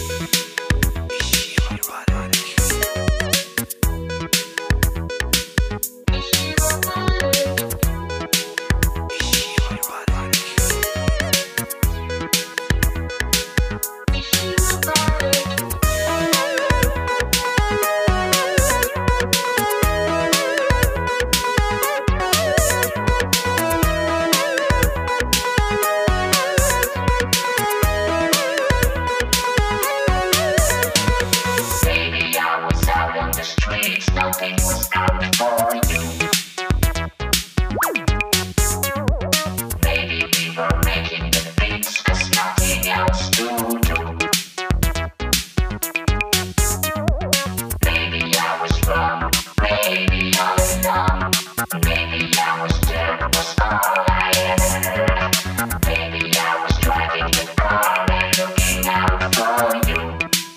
Nothing was coming for you. Maybe we were making the beats, cause nothing else to do. Maybe I was wrong, maybe all along. Maybe I was there, was all I ever heard. Maybe I was driving the car and looking out for you.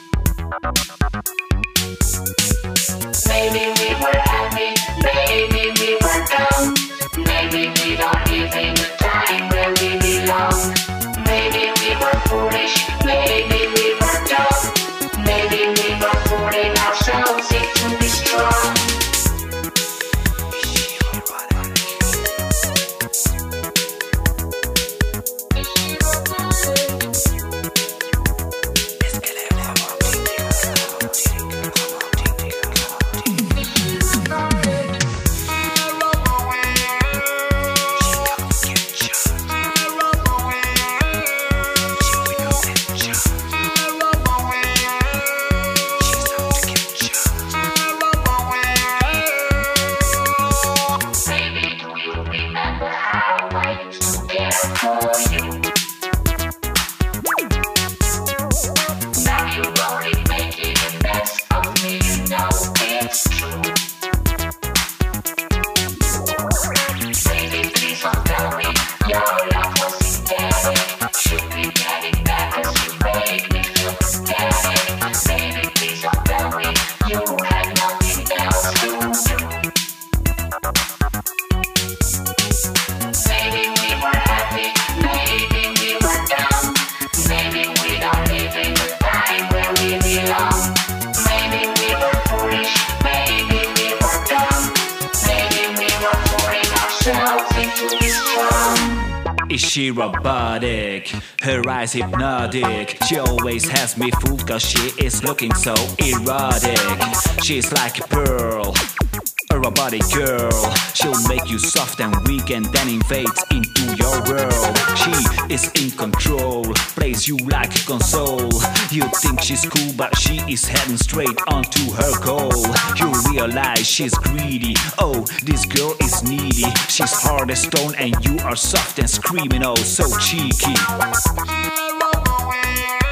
Maybe we were happy, maybe we were down. Maybe we don't live in the time where we belong. Maybe we were foolish, maybe we were dumb. Maybe we were fooling ourselves into be strong. For you. Now you're only making a mess of me, you know it's true. Baby, please don't tell me your love was intended. Should be getting back cause you made me feel pathetic. Baby, please don't tell me you had nothing else to do. Maybe we were happy, maybe we were down. Maybe we don't live in the time where we belong. Maybe we were foolish, maybe we were dumb. Maybe we were fooling ourselves into be strong. Is she robotic? Her eyes hypnotic. She always has me fooled cause she is looking so erotic. She's like a pearl, a robotic girl. She'll make you soft and weak and then invades into your world. She is in control, plays you like a console. You think she's cool but she is heading straight onto her goal. You realize she's greedy, oh this girl is needy. She's hard as stone and you are soft and screaming oh so cheeky.